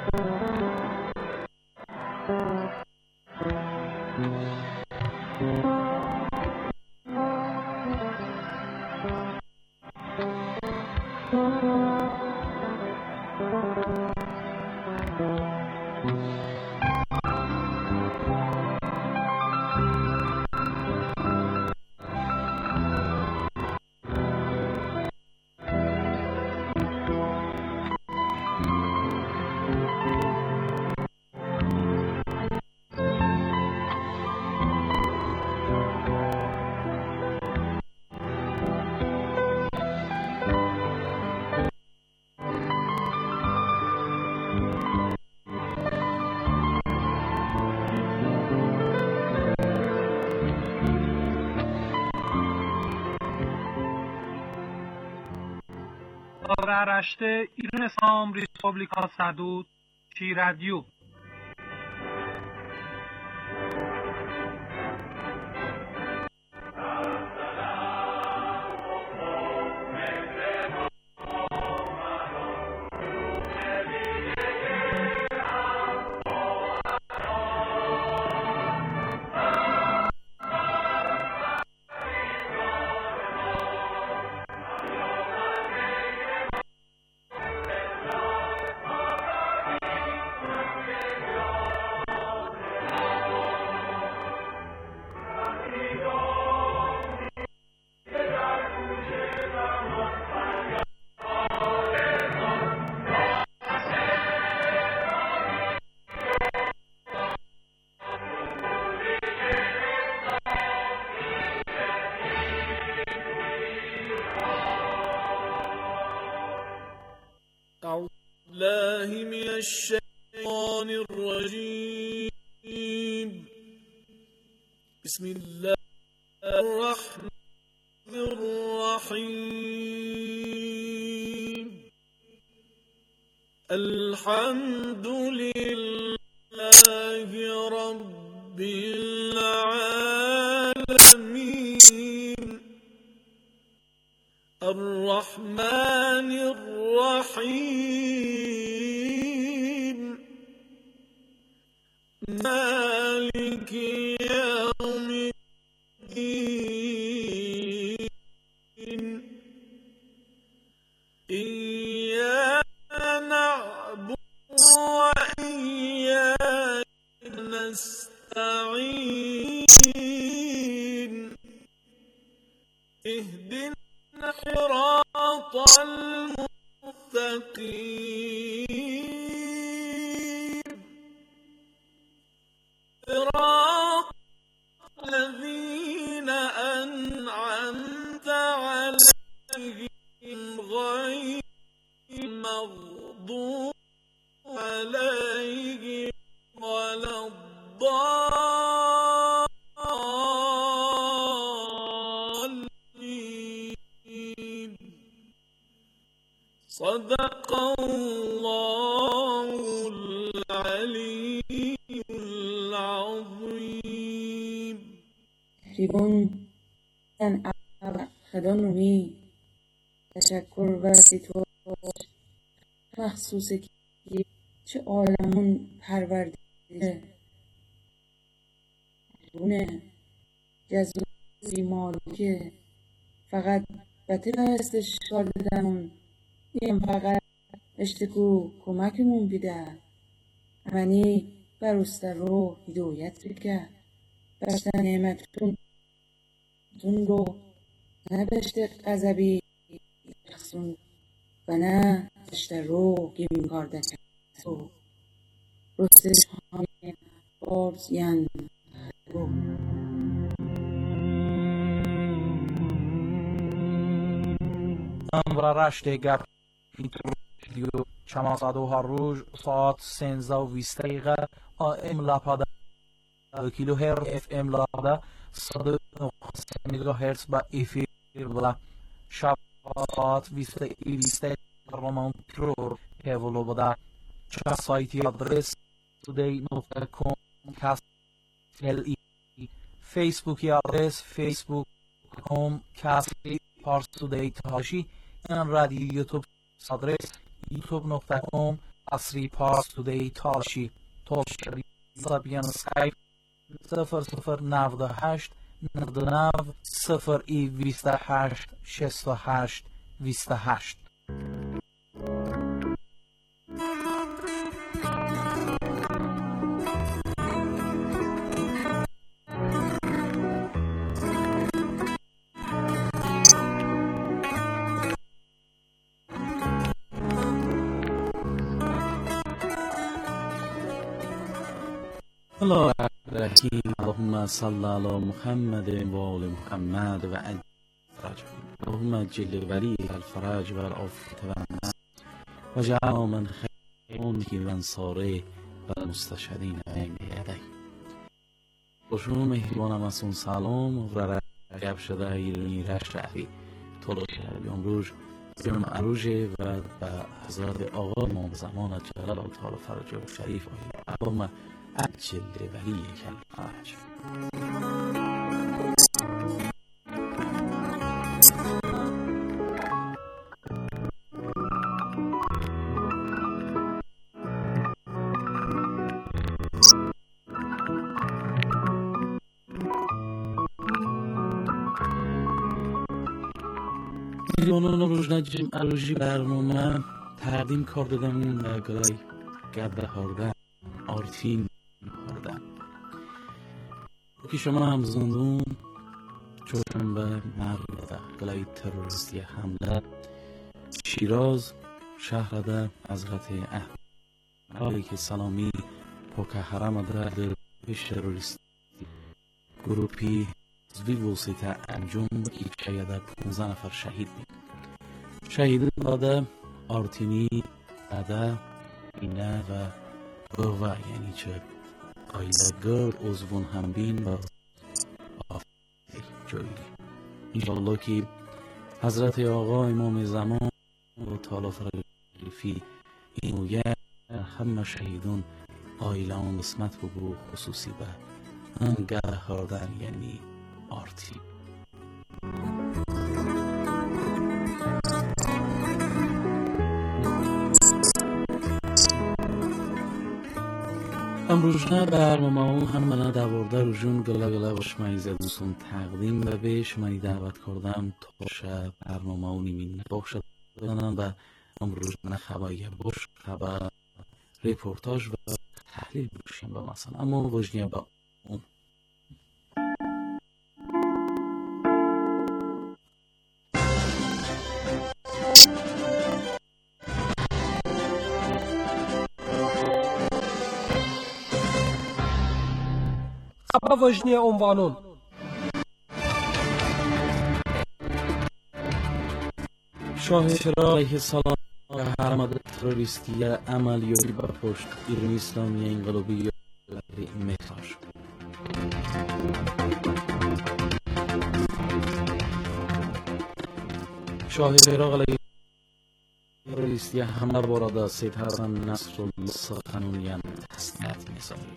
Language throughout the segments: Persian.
Raraște İrnesam Respublika Sadut Çi Radyo. بالله من الشيطان الرجيم بسم الله الرحمن الرحيم الحمد لله رب العالمين الرحمن الرحيم مالك يوم الدين إياك نعبد وإياك نستعين اهدنا الصراط المستقيم صراط الذين أنعمت عليهم غير المغضوب عليهم ولا الضالين صدق الله العلي العظيم. ریبون خدا نومی تشکر برسی تو مخصوصه که چه عالمون پرورده بونه جذب زیمالو که فقط بطه پرستش کاردمون این فقط اشتکو کمکمون بیده امنی برسته رو هدایت بکرد برسته نعمتتون رو نه بشته قذبی خسون و نه بشته رو گیم کارده تو رستش همین بارز ین رو امرا رشته گپ دیو چما ساعت هر روز ساعت 13:20 AM لاپادا کیلو هرتز FM لاپادا 100 مگاهرتز با افیر بلا شب ساعت 20 رومان کرور هولو بدا چه سایتی آدرس today.com لی فیسبوکی آدرس facebook.com پارس today تاشی این رادیو یوتیوب آدرس youtube.com عصری پارس تودی تالشی تالشی زبیان سعی 0098 99 0 ای 28 68 28. اللهم صل على محمد و آل محمد و عجل فرج اللهم اجل ولی الفرج و العافیت و النصر و جعل من خیرونی و انصاره و المستشهدین بین یدی. خوشون مهربانم از اون سلام و رجب شده ایرانی رشتهی طلوع امروز یوم عروجه و به حضرت آقا امام زمان جلال الله تعالی فرجه و شریف آیه اللهم اجل ولیک الفرج. میلیونان روزنجم عروجی برنامه تقدیم کار دادم و گلای گرده هارده آرتین هارده که شما هم زندون چون به مرد گلای تروریستی حمله شیراز شهر ده حضرت احمد که سلامی پاک حرم در پیش تروریستی گروپی زوی وسیطه انجام که شاید 15 نفر شهید بید. شهید داده آرتینی داده اینه و گوه یعنی چه قایده گرد عضوون هم بین و جایی انشاءالله که حضرت آقا امام زمان و تعالی فرجی اینویه همه شهیدون آیله آن قسمت بگو خصوصی به انگه هاردن یعنی آرتی. امروزنا برنامه ها همه دوارده روزون گله باشمایزه دوستون تقدیم به بهش منی دعوت کردم تا شب برنامه ها نیمین باشه دانم و امروزنا خبایی باش خبر ریپورتاج و تحلیل باشیم با مثلا اما وجنیه با اون خبر وجنی عنوانون شاه چراغ علیه السلام حرمت تروریستی عملیاتی بر پشت ایران اسلامی انقلابی مهتاج. شاه چراغ علیه تروریستی حمله وارد سید حسن نصرالله سخنونیان تسلیت می‌سازد.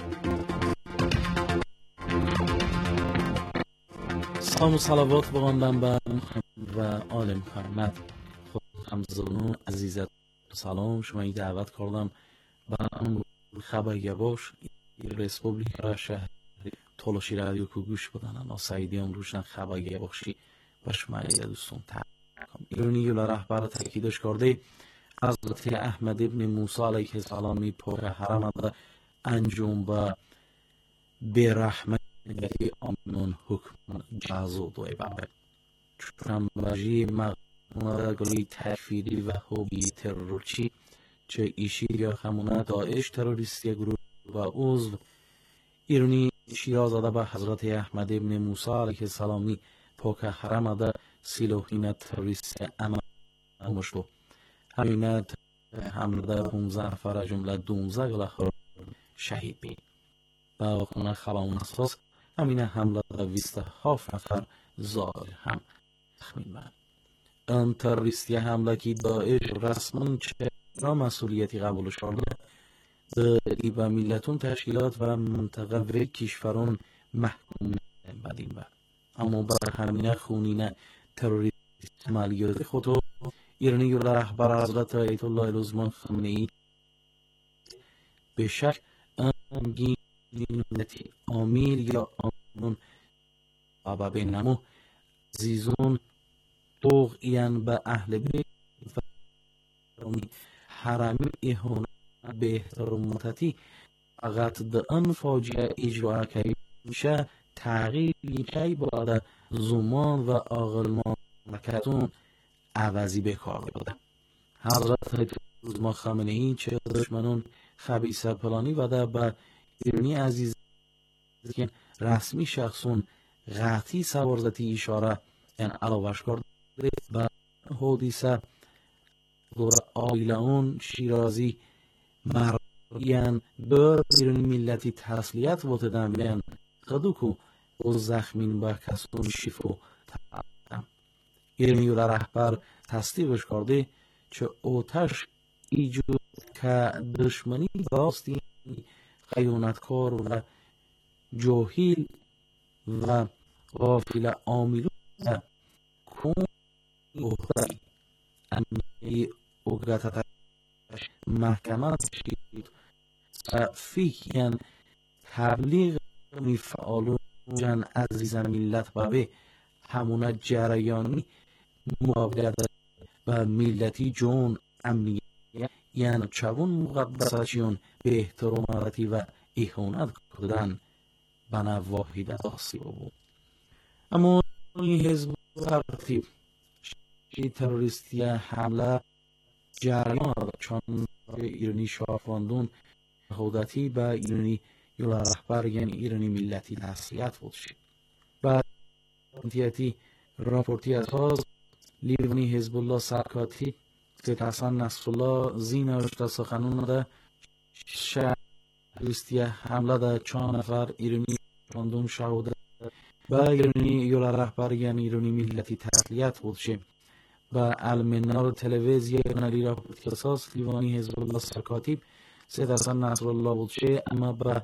سلام و صلوات بخواندم به محمد و آل محمد. خود همزنون عزیزت سلام شما ای دعوت کردم و اون خبر باش ریسپوبلیک را شهر تولشی رادیو کو گوش بدن انا سعیدی امروز خبر باشی و شما ای دوستون تکم ایرانی یولا رهبر تاکیدش کرده حضرت احمد ابن موسی علیه السلامی پاک حرم انجام و برحمت گتی آمنون حکم جازو دوی بابه چون باجی مقامه گلی تکفیری و هوبی ترورچی چه ایشی یا همونه داعش تروریستی گروه و عضو ایرانی شیراز داده به حضرت احمد ابن موسی علیه السلامی پاک حرم ده سیلوهین تروریست اما مشلو همینه حمله 15 نفر جمله 12 گلاخور شهید بید و خونه خبرون اساس همینه حمله 27 نفر ظاهر هم تخمین بند. ان تروریستی حمله که داعش رسما چرا مسئولیتی قبول شده ای به میلتون تشکیلات و منطقه و کشوران محکوم بدین بند. اما بر همینه خونینه تروریست عملیات خودو ایرانی و رهبر حضرت آیت الله العظما خامنه‌ای به شک غمگین ملتی آمیل یا آمون و بینمو زیزون طغیان به اهل بیت و حرمی اهانت به احتراماتی فقط ده ان فاجعه اجرا که میشه تغییری که باید زمان و عقل مملکتون عوضی به کار بده. حضرت ما خامنه‌ای چه دشمنون خبیث پلانی و ده به ایرانی عزیز که رسمی شخصون قطعی سوارزتی اشاره این علاوش کرده و حدیثه دور آیله اون شیرازی مرگین بر ایرانی ملتی تسلیت وطدن بین قدوکو و زخمین با کسون شیفو تردم. ایرانی و رهبر تصدیقش کرده چه اوتش ایجود که دشمنی باستی خیانتکار و جاهل و غافل عاملون کن احضایی امی اگرتتش محکمه شید و فیکین تبلیغ میفعالون جن عزیز ملت بابه همون جریانی مقابلت و ملتی جون امنیه یعنی چون مقدسشون به احتراماتی و اهانت کردن بنا واحد داسی بود. اما این حزب ترتیب تروریستی حمله جریان چون ایرانی شافاندون خودتی به ایرانی یولا رهبر یعنی ایرانی ملتی تسلیت بود شد. بعد انتیاتی راپورتی از باز لیوانی حزب الله سرکاتی سید حسن نصرالله زینش در سخنون ده تروریستی حمله ده 4 نفر ایرانی شافاندون شهوده و ایرانی یولا رهبر یعنی ایرانی ملتی تسلیت بود شد. با المنار تلویزیون علی راپورتی اساس لیوانی حزب الله سرکاتی سید حسن نصرالله بود شد اما با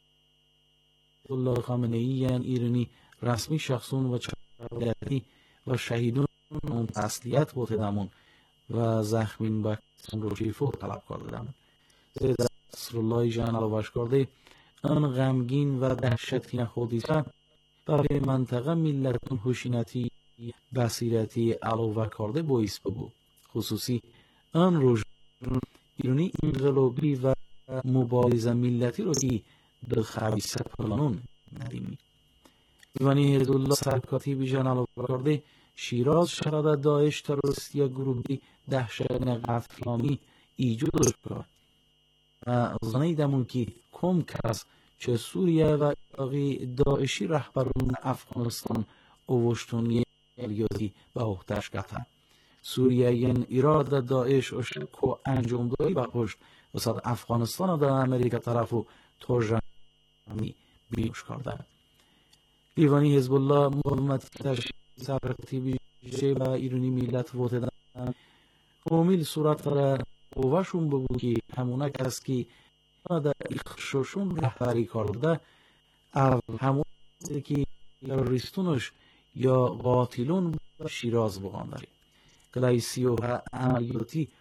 الله خامنه‌ای یعنی ایرانی رسمی شخصون و چهارتی و شهیدون اون تسلیت بود دمون و زخمین با کسون رو شیفو طلب کرده دمون. سید نصرالله جان علاوش کرده ان غمگین و دهشتی خودیسه و به منطقه ملتون هوشینتی بصیرتی علاوه کرده باعث بود. خصوصی ان روز ایرانی انقلابی و مبارزه ملتی رو که در خبیثه پلانون ندیمی. دیوانی حزب الله سرکاتی بیجان علاوه کرده شیراز شراد داعش تروریستی گروهی دهشتناک قتلامی ایجاد کرد و زنیدمون که کم کس چه سوریه و عراقی داعشی رهبرون افغانستان اوشتونی الیادی به احتش گفتن. سوریه ین ایراد داعش اشکو انجام داری به پشت وسط افغانستان در امریکا طرفو ترجمه بیوش کرده. دیوانی حزب الله مقاومت تشکیل سرکتی بیشه و ایرانی ملت وطدن کامل صورت را قوهشون بگو که همونه کس که در اخشاشون رهبری کرده همون که تروریستونش یا قاتلون شیراز بگان داری کلایسی و عملیاتی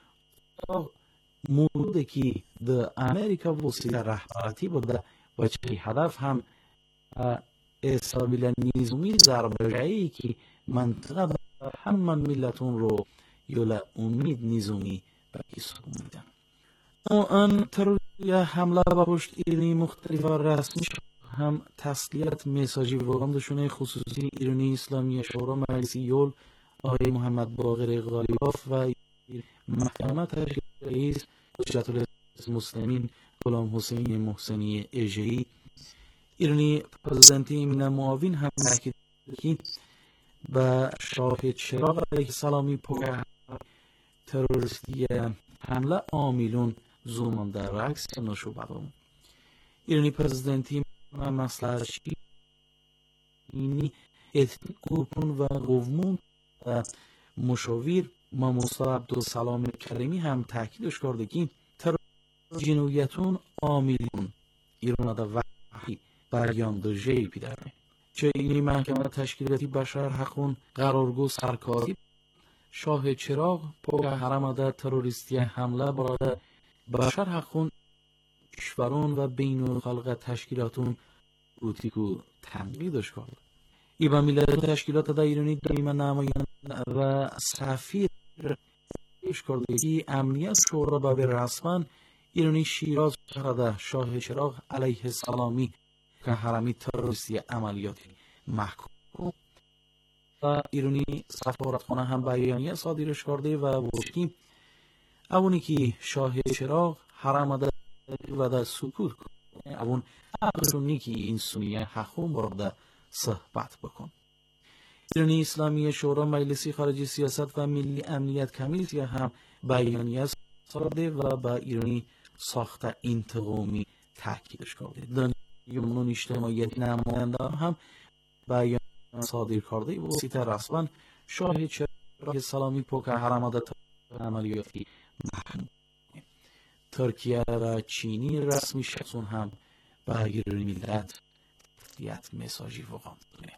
موده که در امریکا وسیله رهبرتی بوده و چه هدف هم استابیل نیزمی ضربه‌ای که منطقه هم من ملتون رو یولا امید نیزمی به کسو میدن. آن تروریستی حمله به پشت ایرانی مختلف و رسمی هم تسلیت میساجی وگاندشونه خصوصی ایرانی اسلامی شورا مجلسی یول آقای محمد باقر غالیباف و محکمه تشکیل رئیس حجت المسلمین غلام حسین محسنی اژه‌ای ایرانی پرزیدنتی من معاون هم تاکید که با شاهد چراغ علیه سلامی پوگه تروریستی حمله عاملون زومان در عکس نشو بدون ایرانی پرزیدنتی من مسئله‌شی اینی اتنیک گروپون و قومون مشاور موسی عبدالسلام کریمی هم تاکیدش کرده که جنویتون عاملون ایران در وحی بریان در جی پیدرمه چه اینی محکمه تشکیلاتی بشر حقون قرارگو سرکاری شاه چراغ پاک حرم در تروریستی حمله برای بشر حقون کشوران و بین الخلق تشکیلاتون بوتیکو تنقیدش کرد. ای با ملت تشکیلات در ایرانی دائما نمایان و سفیر ایش کرده که امنیت شورا با به رسما ایرانی شیراز شده شاه چراغ علیه السلامی که حرمی تروریستی عملیاتی محکوم و ایرانی سفارتخانه هم بیانیه صادرش کرده و گفتی اونی که شاه چراغ حرم ده و ده سکوت کنه اون اقلونی که این سنیه حقوم برده صحبت بکن. ایرانی اسلامی شورا مجلسی خارجی سیاست و ملی امنیت کمیته هم بیانیه صادر و با ایرانی ساخت انتقامی تاکیدش کرده. دانیون اجتماعیت نماینده هم بیانیه صادر کرده و سیت رسما شاه چراغ سلامی پوک حرمات عملیاتی محکوم. ترکیه و چینی رسمی شخصون هم با ایرانی ملت دیت مساجی وقام دونه.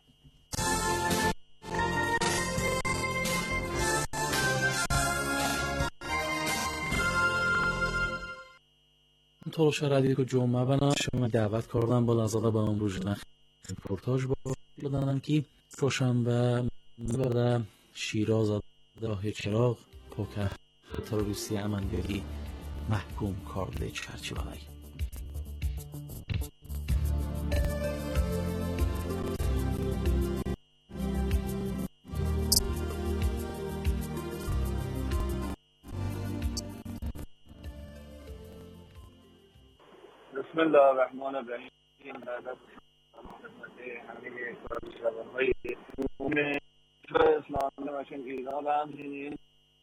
تلاش رادیو که جمعه بنا شما دعوت کردم با لحظه با امروز رپورتاج بدانم که دوشنبه بعد شیراز راه چراغ پوکه تروریستی عملیاتی محکوم کرده چرچی بالای. بسم الله الرحمن الرحیم. بعد از همه کارشناسهای اسلامی ماشین ایران و همچنین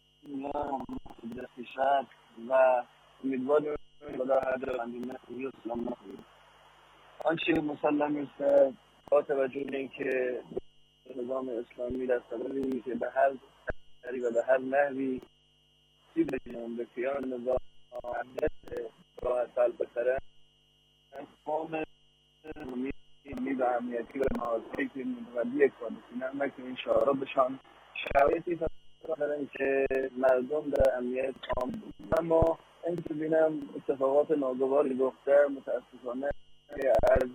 دستی شد و امیدواریم خدا هر بندینه خوبی اسلام نخوید. آنچه مسلم است با توجه به اینکه نظام اسلامی در سببی که به هر طریق و به هر نحوی به کیان نظام امنیت راه حل بسره تمام ملی و امنیتی و محاصره که متولی اکوادوسین هم که این شعارا بشان شرایطی دارن که مردم در امنیت تام بود. اما این که بینم اتفاقات ناگواری رخ در متاسفانه از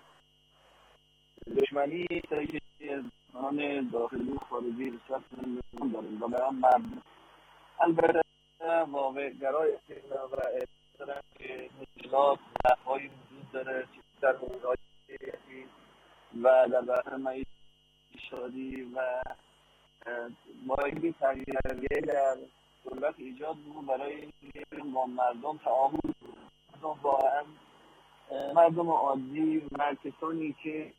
دشمنی از آن داخلی و خارجی رسالت نمیدون داریم و به هم مردم البته واقع گرای و احترام که مشکلات نفعی وجود داره در حوزه‌های و در بحر معیشتی و باید تغییریه در دولت ایجاد بود برای با مردم تعامل واقعا مردم عادی و کسانی که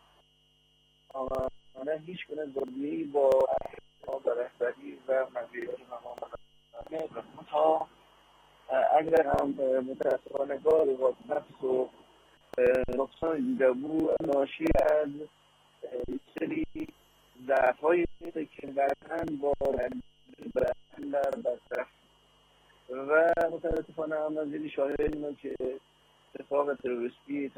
هیچ گونه ضدی با رهبری و مدیریت مقام تا اگر هم متاسفانه گاهی با نفس و نقصان دیده بود ناشی از سری ضعف‌هایی که بعداً با در بسته و متاسفانه هم نزدیک شاهدیم که اتفاق تروریستی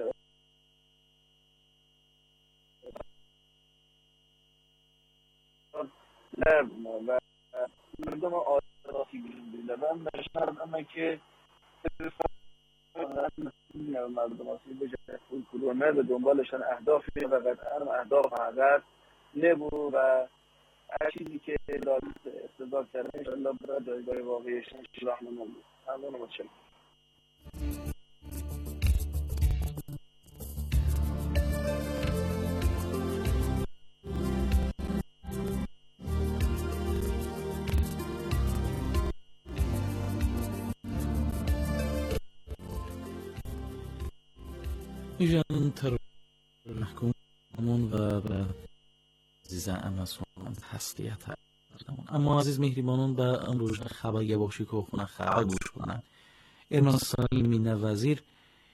و مردم آزادی بیرون و نشد اما که مردم آسیب بجه کلونه به دنبالشان اهدافی و قطعا اهداف هدف نبود و هر چیزی که لازم استدلال کردن انشاءالله برای جایگاه واقعیش رحمه بود. ممنون متشکرم. ایجان تر محکومون و به عزیزه امسون تسلیت هستمون. اما عزیز مهریبانون به امروز خبر یباشی که خونه خبر گوش کنن. ارمنستانی مینه وزیر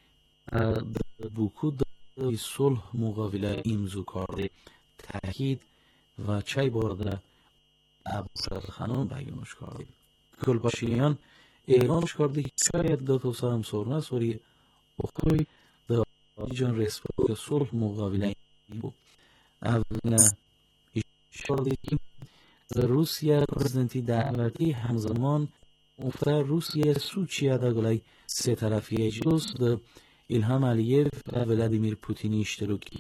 بوکو در صلح مقابله امضا کرده تاکید و چای برده ابوشهر خانم بیانش کرده. گلباشیان اعلانش کرده که شاید دو تا سرم سرنا سوری اخوی جان رسپا صلح مقابله بود. اولا اشاره که روسیه پرزیدنتی دعوتی همزمان افتا روسیه سوچیه دا گلای سه طرفی جلوس د ایلهام علیف و ولادیمیر پوتینی اشتراکی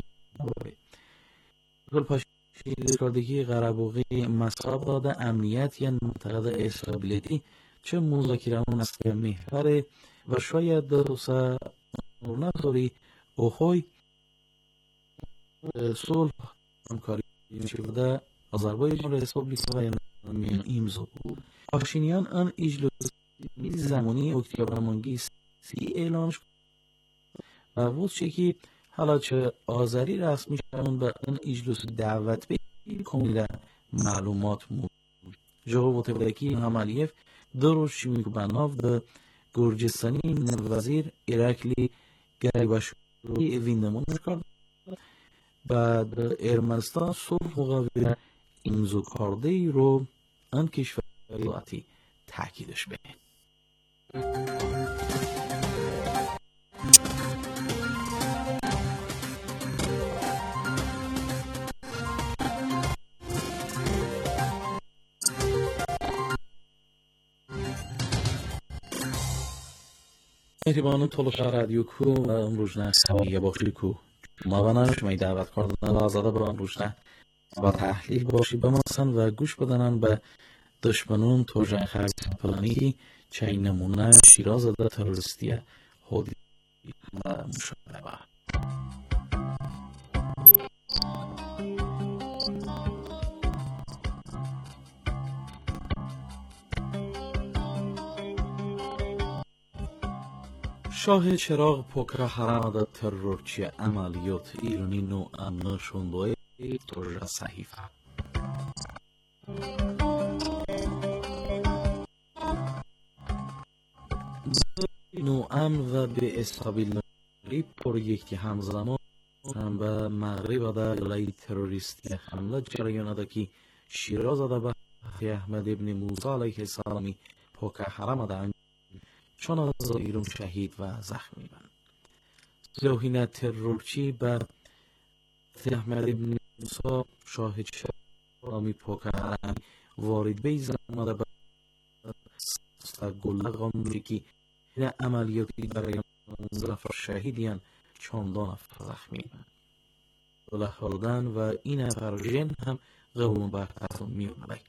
کردگی قره‌بوغی مساب داده امنیت یا منطقه استابیلیتی چه مذاکره اون است که محور و شاید درسته نخوری اوخوی صلح همکاری شده آذربایجان رسپوبلیکا و ایمزو پاشینیان آن اجلاس زمانی اکتبر مانگی سی اعلام شد و بود که حالا چه آذری رسمی شدن به آن اجلاس دعوت به کاملا معلومات موجود جواب تبدیکی هم علیف دروش شمیکوبانوف د گرجستانی وزیر ایراکلی گریباشوری ویندمون کرد بعد ارمنستان صلح مقابل امضا کرده ای رو آن کشور ذاتی تاکیدش به مهربان طلوع رادیو کو و امروزنه سویه باشی کو ما شما دعوت کردن و آزاده به امروزنه با تحلیل باشی بمانسن و گوش بدنن به دشمنون توجه خرز پلانی چه نمونه شیراز ده تروریستی خودی و مشابه شاه چراغ پوکر حرام ترورچی عملیات ایرانی نو امن شنبه توجه صحیفه نو امن و به استابیل پروژکتی همزمان هم به مغرب ده گلای تروریستی حمله جریان ده که شیراز ده به احمد ابن موسی علیه السلامی پوکر حرام ده چون از ایران شهید و زخمی بند زوهین ترورچی به احمد ابن موسی شاه چرامی پوکر حرام وارد بیز آمده به گلق آمریکی این عملیاتی برای 19 نفر شهیدیان 14 نفر زخمی بند بلخوردن و این نفر جن هم قوم بحث می اومده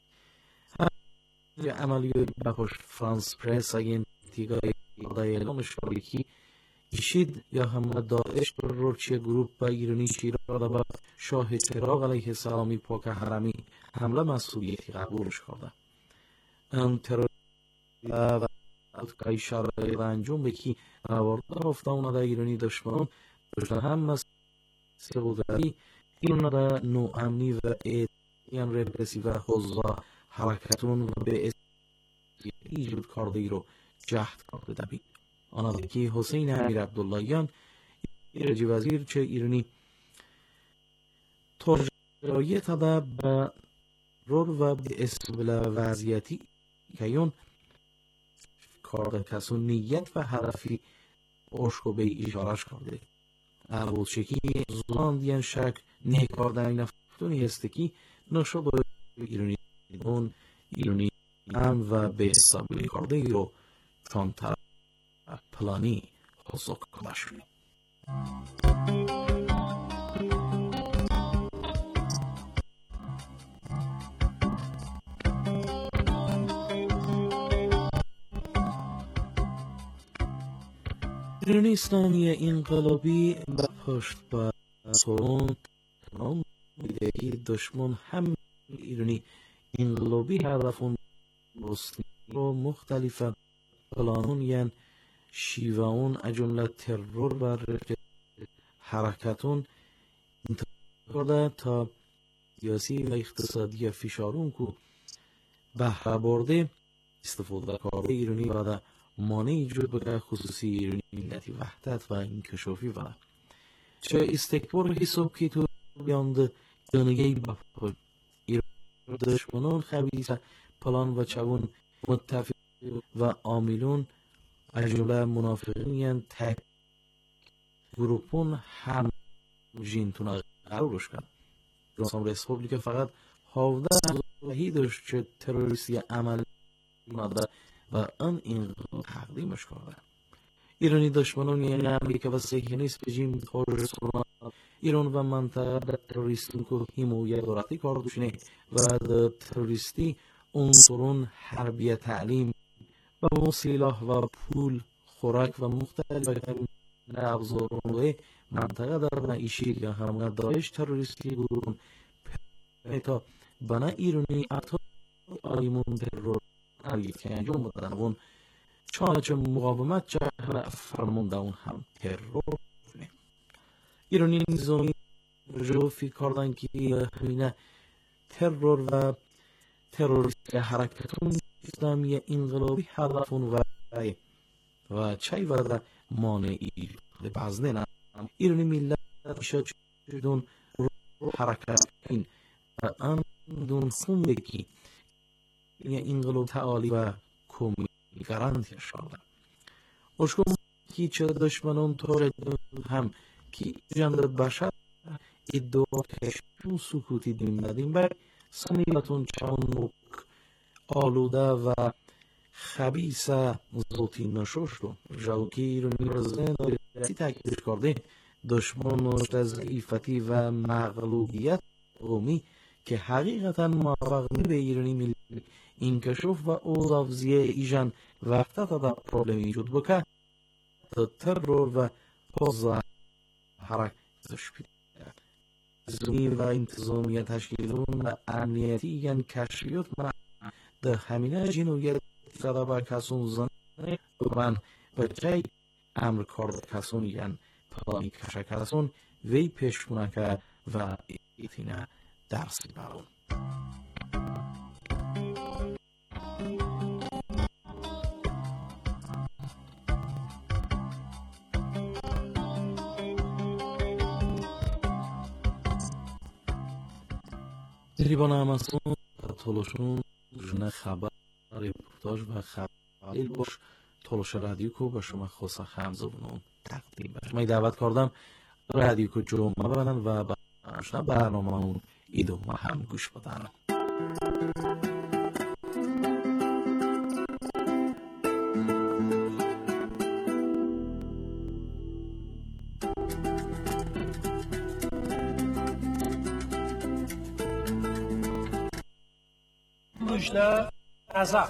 عملیاتی بخوش فرانس پرس اگه تیگای اعلام شاریکی ایشید یا حمله داعش ترورچی گروپ به ایرانی شیراز به شاه چراغ علیه السلامی پوکر حرامی حمله مسئولیتی قبولش کرده ان ترور و اشاره و انجام به کی وارد افتادن در ایرانی دشمنان هم مسئله بوداری ایران در نوامنی و ایران رپرسی و حضا حرکتون و به ایجاد کرده ای رو جهد کرده دبید آنها که حسین امیر عبداللهیان ایرجی وزیر چه ایرانی ترجمه تده به رول و به استقبال وضعیتی که یون کارده کسون نیت و هدفی اشکو به اشارش کرده اول شکی زلان دیان شک نیکاردن نفتونی هسته که نشو به ایرانی اون ایرانی هم و به استقبال کرده ای رو چون طرف پلانی حضور کنه شده ایرانی اسلامی انقلابی به پشت با سرون تمام دیدگی دشمن هم ایرانی انقلابی هدفون رو مختلف پلانون یعن شیوهون اجمله ترور و حرکتون انتقاده تا سیاسی و اقتصادی فشارون که بهره برده استفاده کرده ایرانی و مانع ایجاد بکه خصوصی ایرانی ملتی وحدت و انکشافی و چه استکبار حساب که تو بیانده جانگهی با ایران دشمنان خبیث پلان و چون متفق و عاملون اجمله منافقین یعن تک گروپون هم جینتون قرارش کرد جمهوری اسلامی فقط 17 وحیدش چه تروریستی عمل ناده و آن این تقدیمش کرده ایرانی دشمنان یعنی امریکا و صهیونیست rejim Kurdistan ایران و منطقه در تروریستی که حمایت دارد کار داشته و در تروریستی عنصرون حربی تعلیم و سلاح و پول خوراک و مختلف ابزارون منطقه در معیشی یا هم داعش تروریستی بودن تا بنا ایرانی اتو آلیمون ترور علیت که انجام بدن اون چانچه مقاومت جهر فرمونده اون هم ترور ایرانی نظامی جو فکر کردن که همینه ترور و تروریست حرکتون اسلامی انقلابی هدفون و چای و مانعی بعض نه ایرانی ملت شد دون حرکت این آن دون خونده که انقلاب تعالی و کمی گارانتی شده اشکم که چه دشمنان طور هم که جند بشر ادعا کشون سکوتی دیم ندیم بر سمیلتون چون آلوده و خبیث زوتی نشوشتون جاوکی ایرانی رزن رسی تاکیدش کرده دشمن ضعیفتی و مغلوبیت قومی که حقیقتا موفق به ایرانی ملی انکشاف و اوضافزیه ایجان وقتا تا پروبلم ایجاد بکه تا ترور و پوزا حرکتش بید زمین و انتظامیه تشکیلون و امنیتی یعنی کشفیت در همینه جنویت زده بر کسون زنه من و جای امر کارد کسون یعنی پلانی کشه کسون وی پیش کنه که و ایتینه درسی برون دریبان همسون تولوشون جنه خبر ریپورتاج و خبر باش تولوش رادیو کو به شما خوصه خمزه بونون تقدیم باش من دعوت کردم رادیو کو جمعه ببنن و برنامه اون ایدو ما هم گوش بدن مجده نظر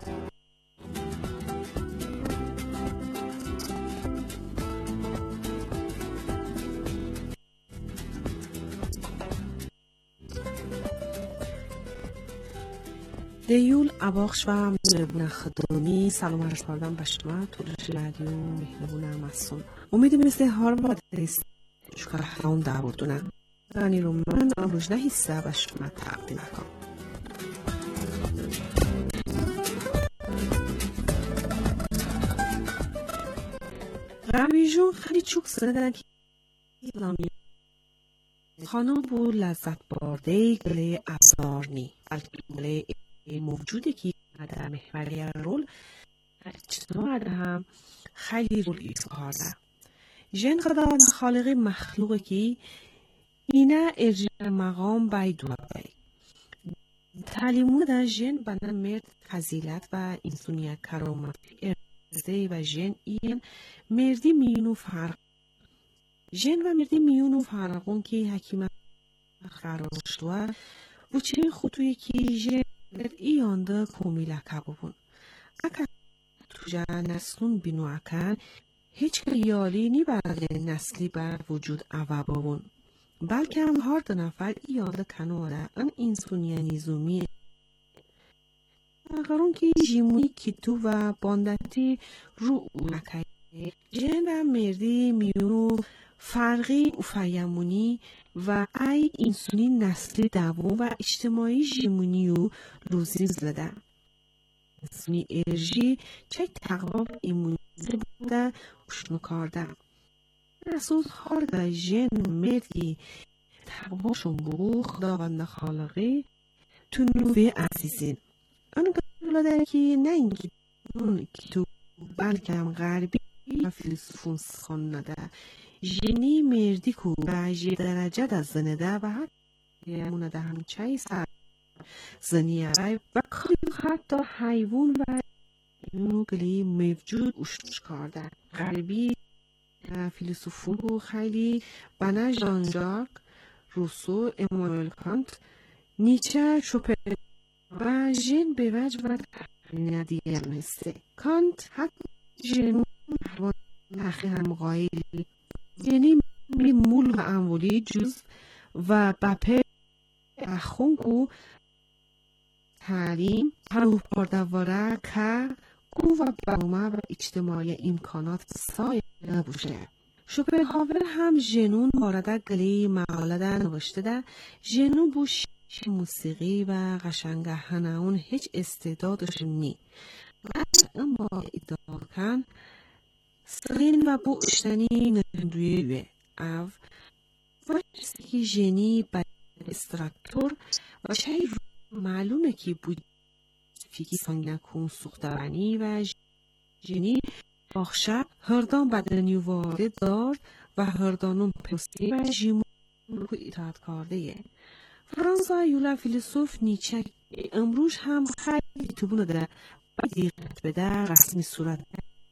دیول اباخش و مهربون خدامی سلام عرض کردم به شما تولش رادیو مهربون مسون امید مثل هار و دست شکر خون در بردونه دانی رو من امروز نهیسته به شما تقدیم کنم رویجون خیلی چوک سردن که ایلامی خانم بود لذت برده گله ابزار نی بلکه گله موجوده که در محوری رول اجتماع هم خیلی رول ایفا کرده جن خدا خالق مخلوقه که اینه ارجاع مقام باید و باید تعلیمون در جن بنا مرد فضیلت و انسانیت کرامت ارزه و جن این مردی میونو فرق جن و مردی میونو فرقون که حکیمت قرار شده و چه خطوی که جن ایان ده کمیله کبابون اکا توجه نسلون بینو اکن هیچ که یالی نی برای نسلی بر وجود اوابابون بلکه هم هر دو نفر ایان ده کناره ان انسونی نیزومی اگرون که جیمونی کتو و باندتی رو اکای جن و مردی میونو فرقی افایمونی و ای انسانی نسلی دوم و اجتماعی جیمونی و روزی زده انسانی ارژی چه تقوام ایمونی بوده اشنو کرده رسول خارده جن مردی تقوامشون بگو خداوند خالقی تنوی عزیزین اون گفت که نه اینکه تو بلکه هم غربی فیلسوفون سخن نده جنی مردی کو راجی درجه دا زنده و حتی ده همچه سر زنیه و کلی حتی حیوان و اینو گلی موجود اوش کارده غربی فیلسوفون رو خیلی بنا ژان ژاک روسو امانوئل کانت نیچه شوپن و ژن به وجه و ندیگر نسته کانت حتی ژنون حیوان نخی هم قایل یعنی مول و انولی جز و بپه اخونگو تعلیم پروه پاردواره که او و برنامه و اجتماعی امکانات سایه نبوشه. شوپنهاور هم ژنون وارده گلی مقاله ده نوشته ده ژنون بوش موسیقی و قشنگه هنون هیچ استعدادش نی. اما ادعا کن سرین و بو اشتنی نندویه او و چیزی ژنی با استراکتور و شای معلومه که بود فیکی سانگنکون سوخترانی و ژنی باخشه هردان بدنی وارد دارد و هردانون پستی و ژیمون رو اطاعت کرده. فرانسا یولا فیلسوف نیچه امروز هم خیلی توبونه ده با دیقت بده رسمی صورت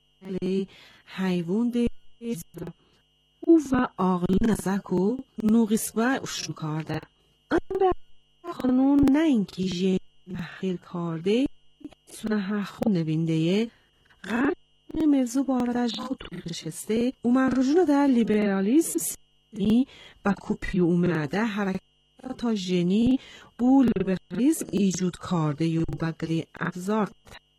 حیوان ده او و آقلی نزکو نوغیسبه اشتو کرده. این به قانون نه اینکه ژن تحقیر کرده سونه حقو نوینده غرب موضوع باردش خود نشسته اومد رجوع در لیبرالیسم سیستمی و کوپی اومده حرکت تا ژنی بو لیبرالیسم ایجود کرده یو بگری ابزار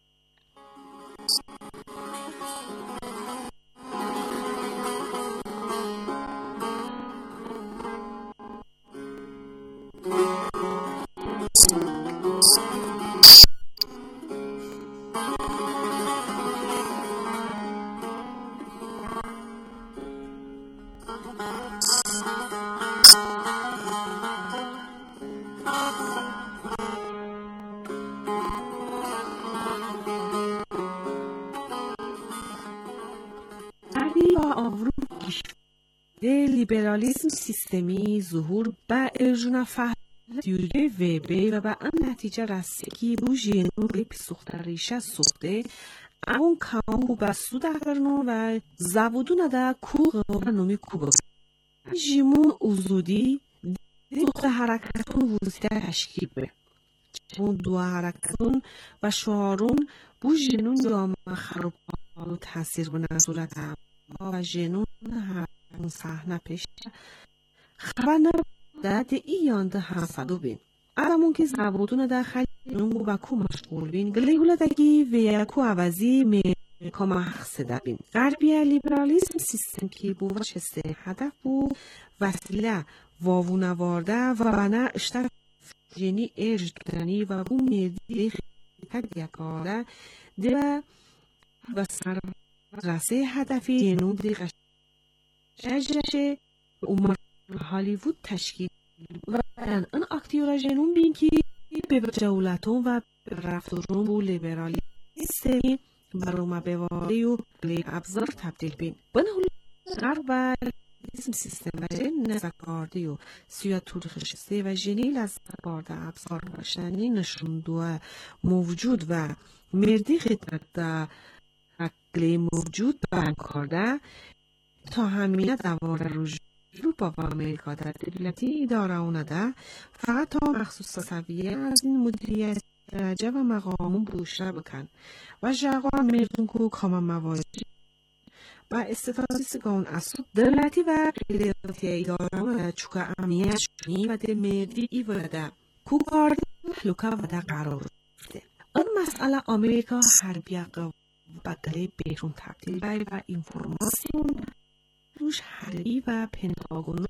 لیبرالیسم سیستمی ظهور با ارجون فهم دیوره وبه و با این نتیجه رسیدگی بو ژنون به پسوخته ریشه سوخته اون کام بو بسو دقرنو و زبودون ده کوغ و نومی کوبه ژیمون اوزودی دو حرکتون وزیده تشکیل به چون دو حرکتون و شعارون بو ژنون یا مخروب و تاثیر به نظورت و ژنون اون صحنه پیش خبر نبوده ای یانده همسدو بین آدمون که زبودون ده خیلی نونگو بکو مشغول بین گلیگوله دگی و یکو عوضی میکا محقصده بین غربی لیبرالیسم سیستم که بو و چسته هدف بو وسیله واو نوارده و بنا اشتر ژنی ارج دادنی و بو میردی خیلی یکاره ده و سر رسه هدفی ژنون دیگه اجرش عمر هالیوود تشکیل و این اکتیورا ژنون بین که به جولتون و رفتارون بو لیبرالیستی برای بواری و ابزار تبدیل بین بنهول غرب و سیستم و ژن نزکارده و سویا طور خشسته و ژنی لذت بارده ابزار باشنی نشون دو موجود و مردی خدمت در عقلی موجود بند کرده تا همینه دواره رجوع با امریکا در دلیلتی اداره اونده فقط تا مخصوص سویه از این مدیریت درجه و مقامون بوشتر بکن و جاقا مردون که کاما مواجه و استفاده سگان اصول دلیلتی و غیرتی اداره و چوکا امنیت شنی و در مردی ایواده که کارده حلوکه و در قرار رفته این مسئله امریکا حربیه بدله بیرون تبدیل و اینفورماسیون روش حربی و پنتاگون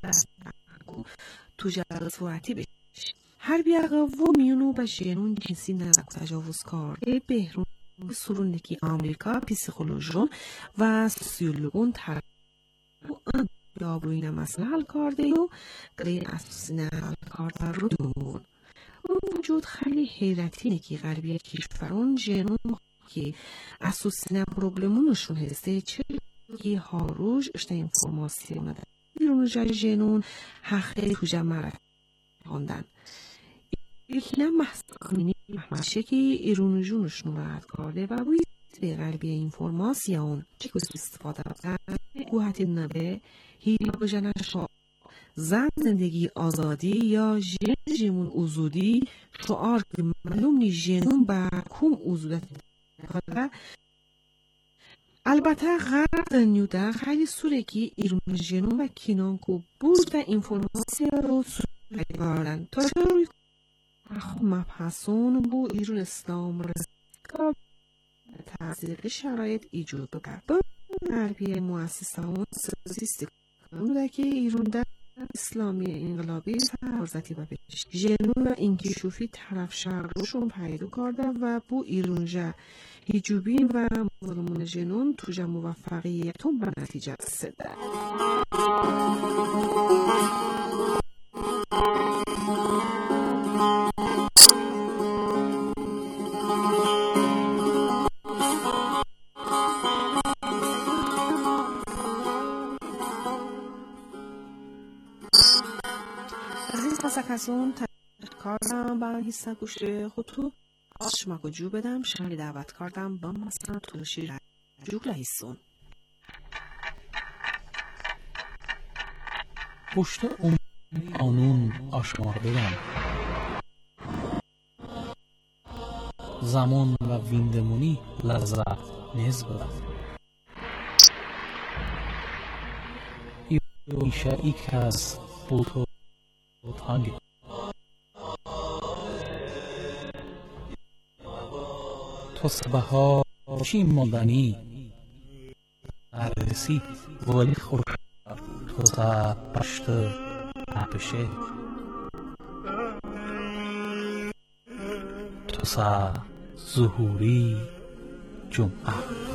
تو جلسواتی بشه حربی و میونو به ژنون جنسی نزد تجاوز کرده بهرون سرونکی آمریکا پسیکولوژون و سوسیولوژون تر یابروین مسئله حل کرده و گره اساسی حل کرده رو دون وجود خیلی حیرتی نکی غربی کشورون ژنون که اساسی پروبلمونشون هسته چه که هاروش اشته اینفورماسیون نده بیرون جای ژنون حقی تو جمعه خوندن یکی نه محصول کنینی محمشه که ایرون جونشون راحت کرده و باید qalbi informacją, czego استفاده قوت نبه هیلا بجنش زن زندگی آزادی یا ژن اوزودی شعار که معلوم نی ژنون با کم اوزودت البته غرب دنیوده خیلی سورکی ایرون ژنون و کینان که بود و اینفورماسیا رو سوری بارن تا روی مبحثون بو ایرون اسلام رسکا تحصیل شرایط ایجود بکرد غربی مؤسسان سیاسی بوده که ایران در اسلامی انقلابی فرزتی و بهش ژنون و انکشافی طرف شرقشون پیدا کرده و بو ایرانجا هیجوبی و مسلمان ژنون توجه موفقیتون به نتیجه رسیده. کسون کارم با حساب گوشه خودتو آشماکو جو بدم شمالی دعوت کردم با مثلا توشی جو لحیسون پشت اون قانون آشمار بدم زمان و ویندمونی لذت نیز بدم میشه ای کس بوتو hangi تو سبها چی ماندنی عرسی ولی خوش تو سا پشت عبشه تو سا ظهوری جمعه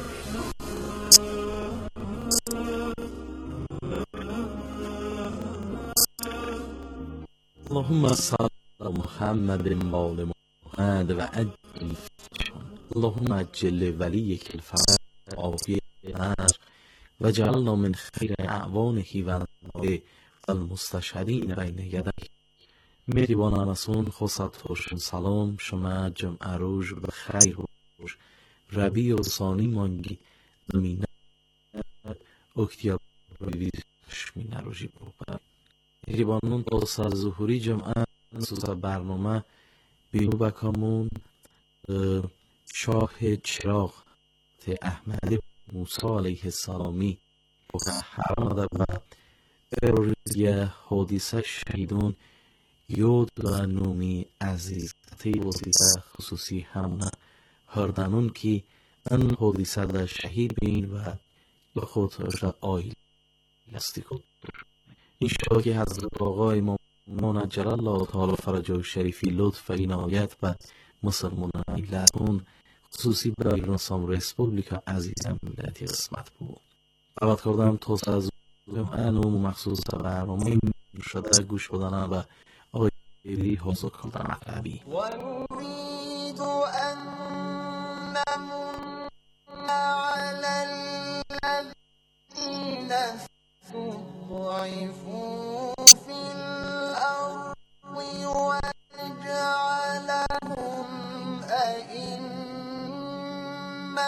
اللهم صل على محمد وآل محمد وعجل اللهم عجل وليك الفرج عافية الناس وجعلنا من خير أعوانه والمستشهدين بين يديك مهربان رسول خصوصا سلام شما جمعه روز بخیر روز ربیع و ثانی مانگی زمینه اکتیابر شمینه روزی بروبر مهربانون دوست ظهوری جمعه سوز برنامه بیرو بکامون شاه چراغ احمد موسی علیه السلامی حرام و روزی حادثه شهیدون یود و نومی عزیز تی وزیده خصوصی همونه هردنون که ان حادثه در شهید بین و خودش آیل لستی کن این شاه که حضرت آقای مولانا جلال الله تعالی فرجه شریفی لطف و عنایت و مسلمان ملتون خصوصی برای ایران اسلامی ریسپوبلیکا عزیزم ملتی قسمت بود دعوت کردم توسط از انوم مخصوص برنامه شده گوش بدن و آقای بیری حاضر کردن مطلبی ونريد أن نمن على الذين استضعفوا في الأرض ونجعلهم أئمة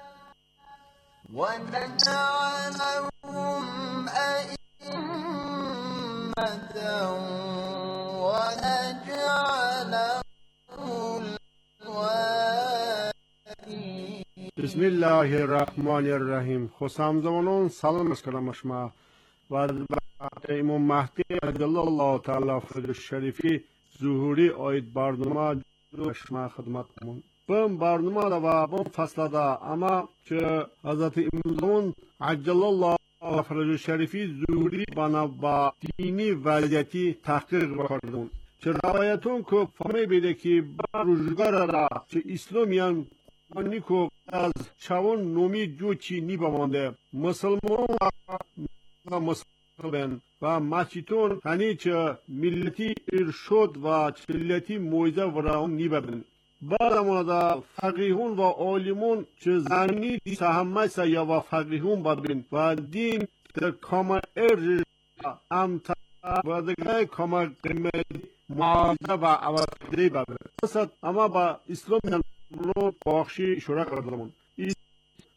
بسم الله الرحمن الرحیم. خوشامدمانان سلام می‌کنم شما و امام مهدی عجل الله تعالی فرجه شریفی ظهوری آید برنامه شما خدمتمون بم برنامه و بم فصل دا اما که حضرت امام عجل الله فرجه شریفی ظهوری بنا با دینی وضعیتی تحقیق بکردن که روایتون که فهمی بیده که با روزگار را که اسلامیان نیکو از چوان نومی جو چی نی بمانده مسلمان و مسلمان و مچیتون هنی چه ملتی ارشاد و چلتی مویزه و راهم نی ببین بعد اما دا فقیهون و عالمون چه زنی سهمه سیا و فقیهون ببین و دین در کامر ارج امتا و دگه کامر قیمتی معاوضه و عوضی ببین اما با اسلام رو باخشی شروع کردمون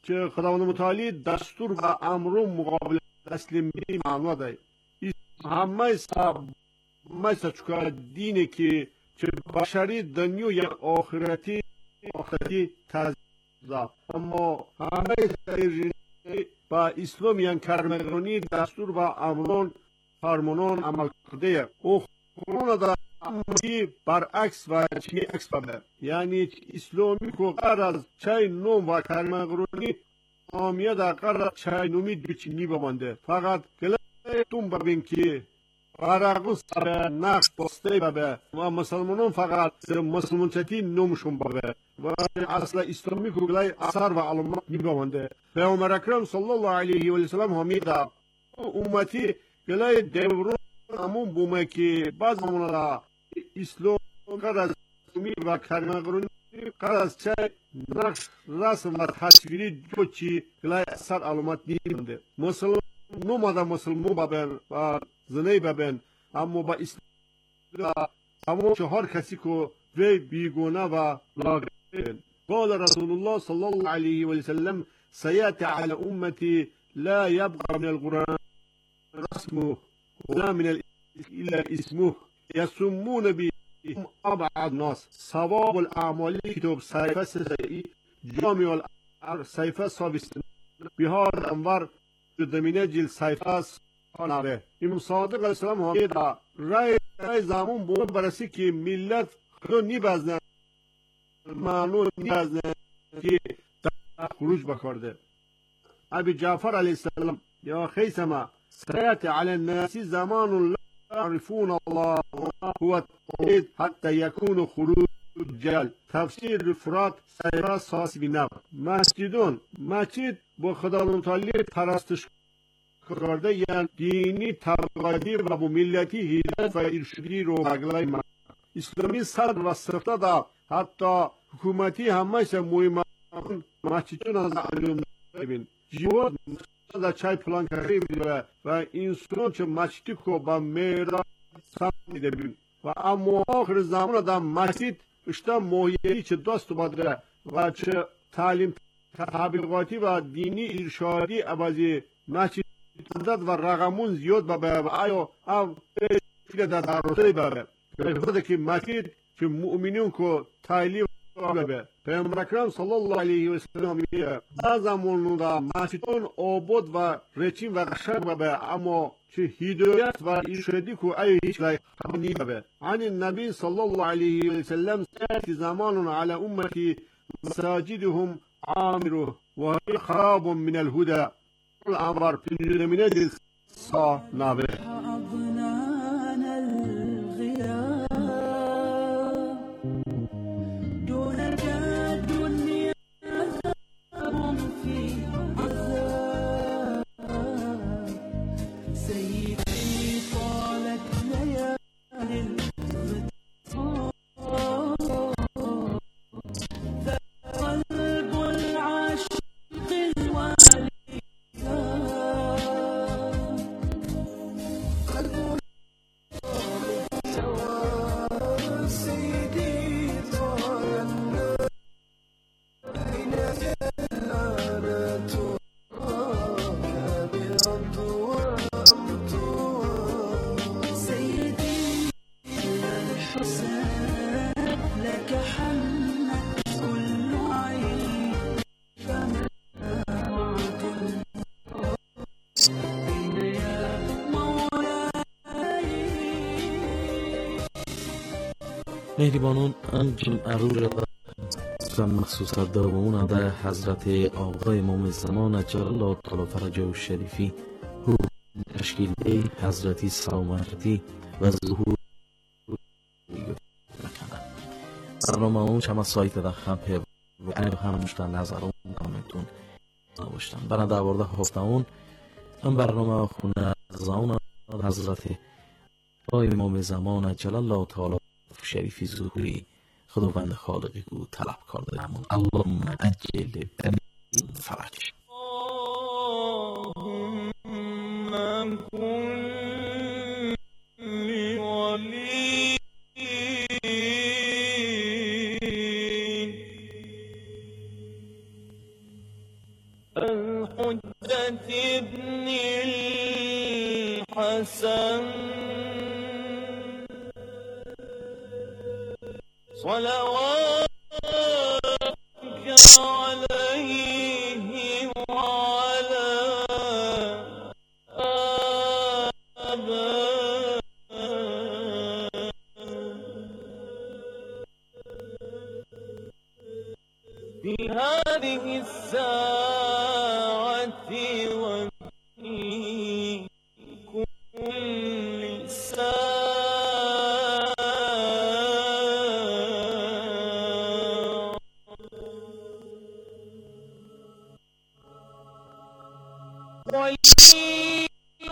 که خداوند متعالی دستور و امر مقابل تسلیم بی معنا ده. همه چکار دینه که بشری دنیا یا آخرتی تزده، اما همه با اسلام یعنی کرمگرانی دستور و امران فرمانان عمل کرده او خونه در امتی برعکس و چی عکس بده. یعنی اسلامی که قرار از چای نوم و کرمگرانی آمیه در قرار چای نومی دوچینی بمانده. فقط گلتون ببین که فرقوس به نقش بسته ببه و مسلمانان فقط مسلمان چتی نومشون ببه و اصلا اسلامی که گلای اثر و علامت میبونده. پیامبر اکرم صلی الله علیه و سلم همیده امتی گلای دوران همون بومه که بعض همون را اسلام قرار از اسلامی و کرمگرانی قرار از چه نقش رسم و تصویری جو چی گلای اثر علامت میبونده. مسلمان نومده مسلمان ببن و زنی ببن، اما با اسلام همون چهار کسی که وی بیگونه و لاغرین. قال رسول الله صلی الله علیه و سلم سیأتی علی امتی لا یبقى من القرآن رسمه ولا من الا اسمه یسمون بی ابعد الناس. ثواب الاعمال کتاب صحیفه سعی جامع صحیفه سابستن بهار انوار زمینه جل صحیفه ناره. امام صادق علیه السلام همیده رای زمان بود برسی که ملت خود نیبزنه معنون نیبزنه که خروج بکرده. ابی جعفر علیه السلام یا خیسمه سیأت علی الناس زمان لا يعرفون الله هو التوحید حتی یکون خروج جل. تفسیر فرات صحیفه ساسی نو. مسجد با خداوند متعالی پرستش کرده یعنی دینی تبلیغاتی و با ملتی هدایت و ارشادی رو بغلای ما اسلامی صدر و سفته دا حتی حکومتی همه مهم مسجدون از انجام ببین جیوات در چای پلان کرده و انسان چه مسجدی که با میرا سمیده بین و اما آخر زمان در مسجد اشتا موهیری چه دست بادره و چه تعلیم تبلیغاتی و دینی ارشادی عوضی مسجد و رقمون زیاد ببه و آیا فیل در دروسه ببه بخوده که مسجد که مؤمنین که تعلیم ببه. پیامبر اکرم صلی الله علیه و سلم میگه از زمان دا مسجدان آباد و رچین و قشنگ ببه اما چه هدایت و ارشادی که ای هیچ لای خبری ببه. عن النبی صلی الله علیه و سلم سیأتی زمان علی امتی مساجدهم عامره و خراب من الهدى الأمر في الزمينات نابه. مهربانون انجام ارور و مخصوصا دومون در حضرت آقای امام زمان اجل الله تعالی فرجه و شریفی رو تشکیل حضرتی سلامتی و ظهور میکنن. برنامه اون چما سایت در خمپه و همشتن نظرون کامنتون نوشتن برای در ورده هفته اون برنامه خونه زمان حضرت آقای امام زمان اجل الله تعالی شریفی ظهوری خداوند خالقی کو طلب کرده همون اللهم عجل بنی فرج. من کن ولی حسن صلواتك عليه وعلى آبائه في هذه الساعة وفي كل ساعة ولي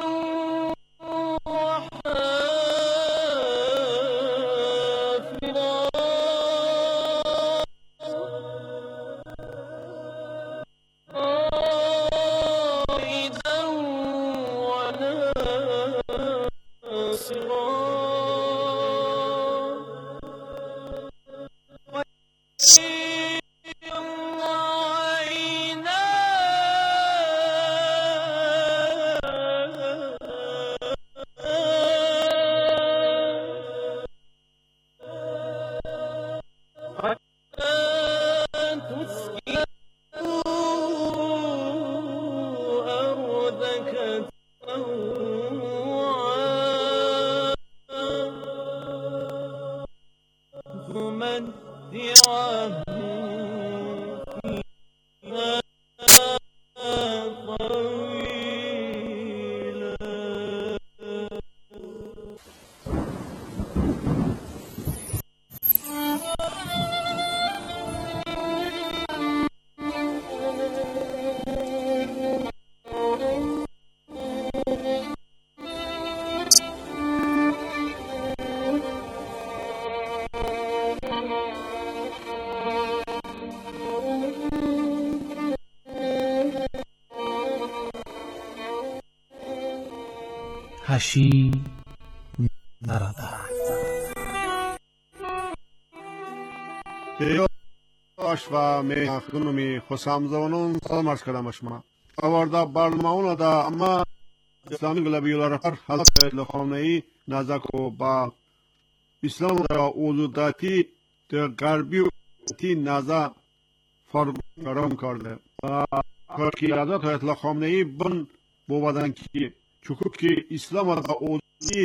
وحافظا قائدا وناصرا أرضك تطوعا تمتعه فيها طويلا. هشی نرده Yosh va mehmonxonami xusamzavonun salom arz qilaman shuma. Avarda barnamounda amma İslami globiylar Hazrat Xamenei nazako ba İslam da uzudati de garbi ti naza farm kardı. Ki Hazrat Xamenei bun bovadan ki çünkü ki İslam da uzudi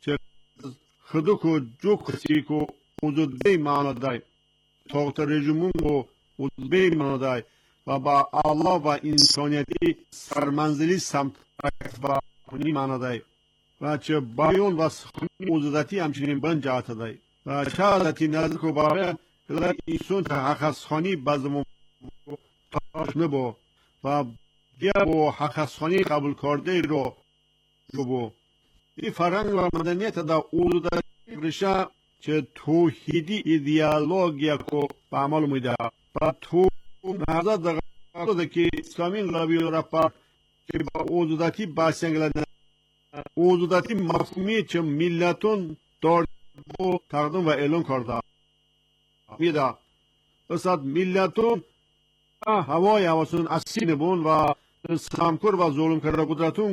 xduku juksiku uzudi manaday. Toğuta rejimun bu uzbey manaday ve ba Allah ve insaniyeti sarmanzili samt ve kuni manaday ve çe bayon ve sıkıntı uzudati hamçinin ben cahatıday ve çağdati nazik o bayan kılar isun ta hakaskhani bazımı taşını bu ve diya bu hakaskhani kabul karde ro bu این فرهنگ و مدنیت دا uzudati rişa çe توحیدی ایدئولوژیا کو به عمل میده و تو نهضت دغه که اسلامی انقلابی اروپا که با uzudati بحثنگلدن uzudati مفهومی چه ملتون دار bu تقدیم و اعلان کرده میده اسد ملتون هوای هواسون اسیر بون و سامکور و ظلم کرده قدرتون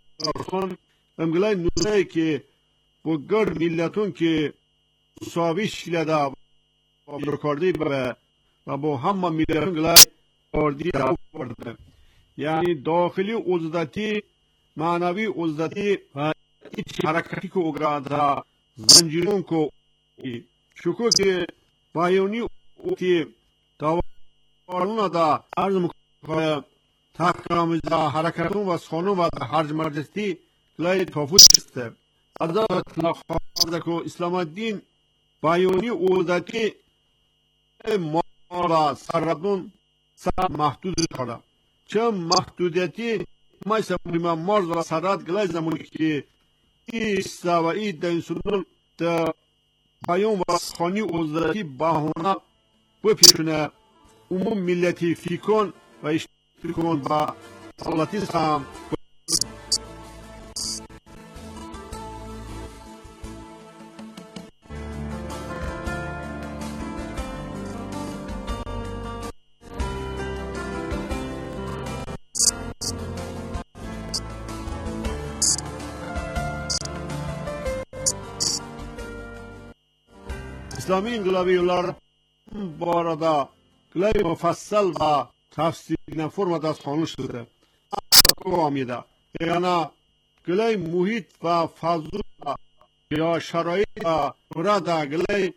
امگلای نوزه که bu gör milletun ki saviş da kardi ve bu hamma milletun glay kardi vardı. Yani dahili uzudati manavi uzudati ve iç hareketi ko ugrada zincirun ko çünkü ki bayoni ki tavaruna da arz mukavve takramıza hareketun ve sonu ve harc marcesti glay tofut işte. Hazrat Xamenei İslam din bayoni uzudati mala sarradun محدود کرده چه محدودیتی مثل مرز و سرعت گلای زمانی که ایستا و ای دنسونون ده بیان و خانی اوزداتی باهونا بپیشونه عموم ملتی فیکن و اشترکون با سلطی سام اسلامی انقلابیlar bu arada gılay mufassal ve tafsirine formadas konuşturdu. Kıvamıyla. Yani gılay muhit ve fazla ya şarait ve burada gılay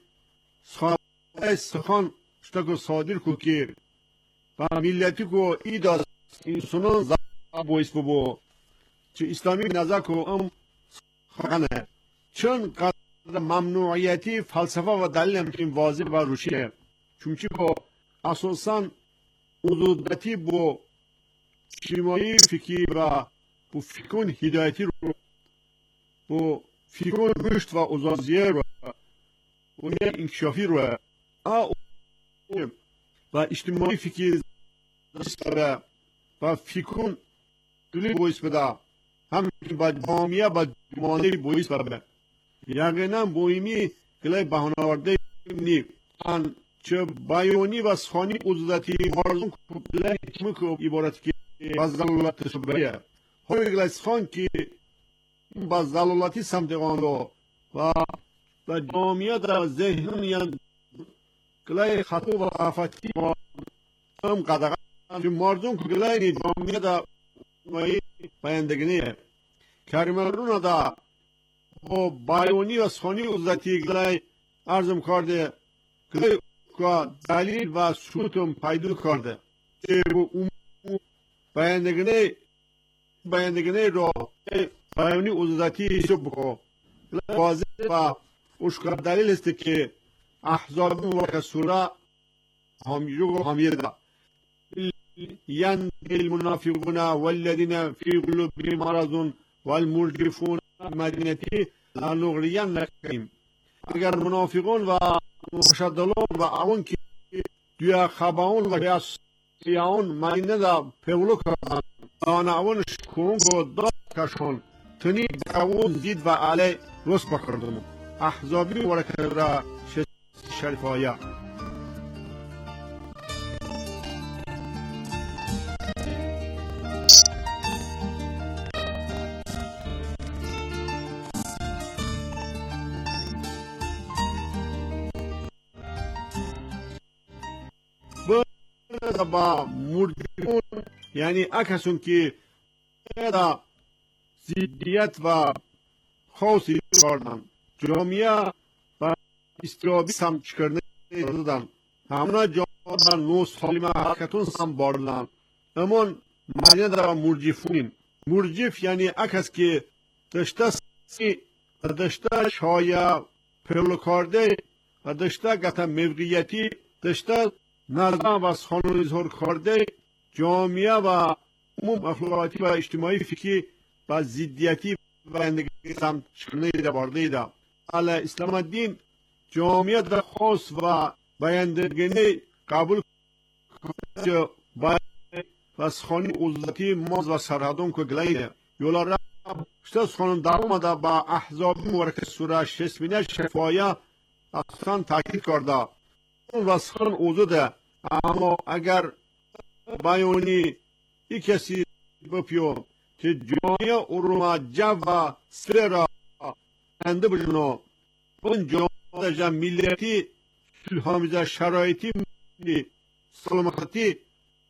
سخن شتاکو صادر کو که و ملتی کو ایداز انسانان زبا بویس ببو چه اسلامی نظر کو خانه چون قدر ممنوعیتی فلسفه و دلیل همچنین واضح و روشیه چونچه کو اساساً حدودتی بو شیمایی فکری و بو فکرون هدایتی رو بو فکرون رشد و ازازیه رو و انکشافی رو و اجتماعی فکر و فکرون دلی بویس بده همچنین با جامعه و جمعانه بویس بده یقینا بویمی گلای بهانه آورده نی آن چه بیانی و سخانی عضوزتی مارزون کبلای مکو عبارت که با ضلالت تشبهیه های گلای سخان که با ضلالتی سمتقاندو و جامعه در ذهن یان گلای خطو و آفاتی هم قدغن که مردم که گلای جامعه در بیندگینیه کریمرون دا با بیانی و سخانی عزتی گلای ارزم کرده گلای که دلیل و ثبوتم پیدا کرده که بیندگینی رو بیانی عزتی حساب بکن واضح و اشکار دلیل است که احزاب و سوره همیرده ين المنافقون والذين في قلوبهم مرض والمرجفون المدينة لنغرينهم اگر منافقون و مشدلون و اون که دوی خباون و سیاون مدینه دا پولو کردن آن اونش کنون که داد کشون تنی دعوون زید و علی رس بکردن احزابی ورکه را شریفایه با مرجعون یعنی اکسون که دا زیدیت و خوصی کردن جامعه و استرابی سمت کردن دادن همونا جامعه در نو سالمه حرکتون سم باردن اما معنی در مرجفونین مرجف یعنی اکس که دشته سی و دشته شایع پلو کرده و دشته گتا موقعیتی دشته نظام و سخنان اظهار کرده جامعه و عموم اخلاقاتی و اجتماعی فکری و ضدیتی و اندگی سمت شکنه ده برده ده علی اسلام الدین جامعه در خاص و بیندگینه قبول کرده و سخنی عزتی ماز و سرحدون که گلیده یولا را شده سخنان در اومده با احزاب مورک سوره شسمینه شفایه اصلا تاکید کرده و سخن اوزده اما اگر بیانی یک کسی بپیو که جامعه اروما جو و سره را انده بجنو اون جامعه جا ملیتی همیزه شرایطی سلامتی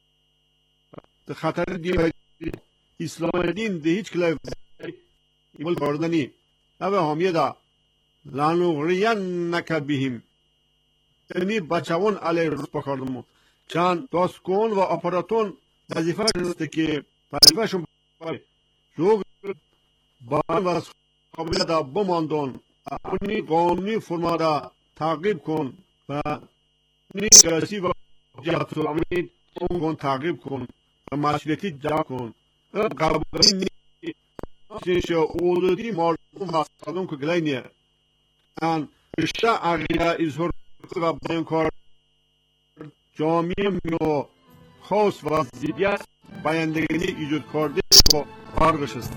خطر دیگه اسلام دین ده هیچ کلای ایمال باردنی اوه همیه دا لنغرینک بهم یعنی بچه‌ون علی روز پکردم چند داستان و اپراتون وظیفه است که وظیفه‌شون شغل بان و قابلیت را بماندن اونی قانونی فرما را تعقیب کن و اونی سیاسی و جهت الامنی اون تعقیب کن و مسئولیتی جا کن قبولی نیست اولودی مردم و صدام که گلینیه ان رشته عقیده اظهار و بیان کار جامعه و خاص و زیدیت بیندگینی ایجاد کرده با فرقش است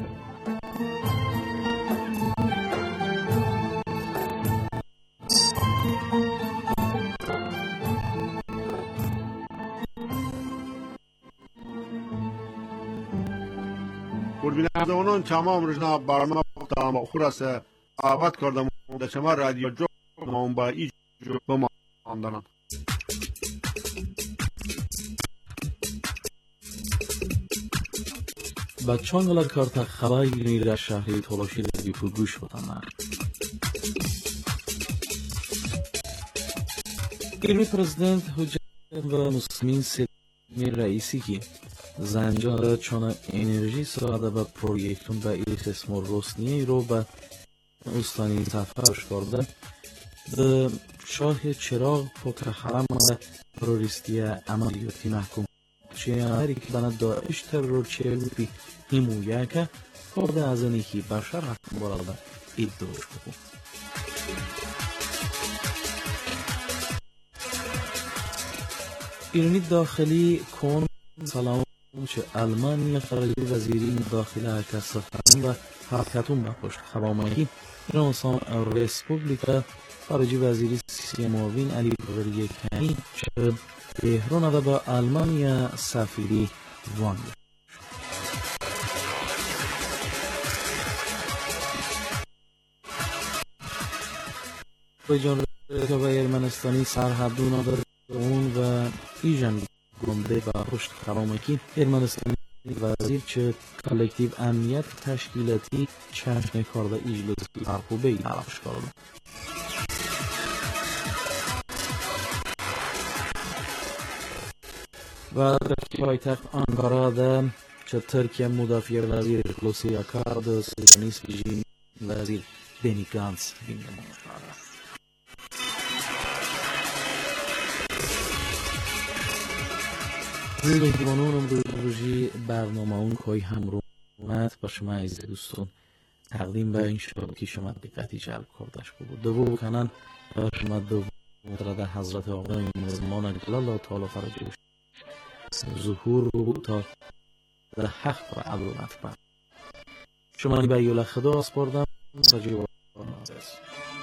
بینندگان تمام روزنا برنامه تمام خلاصه آباد کردم در شما رادیو جو با ایج بماندنم. Bachchan olar karta xabar girinir şahri tolaşı dedi pulguş vatanlar. İlmi prezident Hüccet ve Müslümin Sedmi Reisi ki زنجان چون انرژی ساده و پروژکتون به استثمار روسنیه رو به استانی سفرش کرده به شاه چراغ فکر حرم و تروریستی عملیاتی محکوم چیاری که بنا داعش ترور چیلی بی حمویه که کرده از نیکی بشر حکم برالده ادعاش بکن. ایرانی داخلی کن سلام چه آلمانی خارجی وزیری داخله که سفران و حرکتون به پشت خبامایی ایرانستان ریسپوبلیکا خارجی وزیری سیاسی معاون علی باقری کنی چه تهران و با آلمانیا سفیری وان جان و ارمنستانی سرحدون در اون و ایجان گنده با پشت خرامکی ارمنستانی وزیر چه کالکتیو امنیت تشکیلاتی چشم کارده اجلسی حرفوبه ای عرفش کرده و در پایتخت آنکارا ده چه ترکیه مدافع وزیر کلوسی اکارد سیسنیس جین وزیر بنی گانس بینده منشاره مهربانان امروزی برنامه اون که همراه با شما عزیز دوستان تقدیم به این شد که شما دقتی جلب کردش بود دو کنن و شما دو مطرد حضرت آقای مزمان جلال تعالی فرجوش ظهور بود تا در حق و عدالت شما به یول خدا اسپاردم و جواب نازد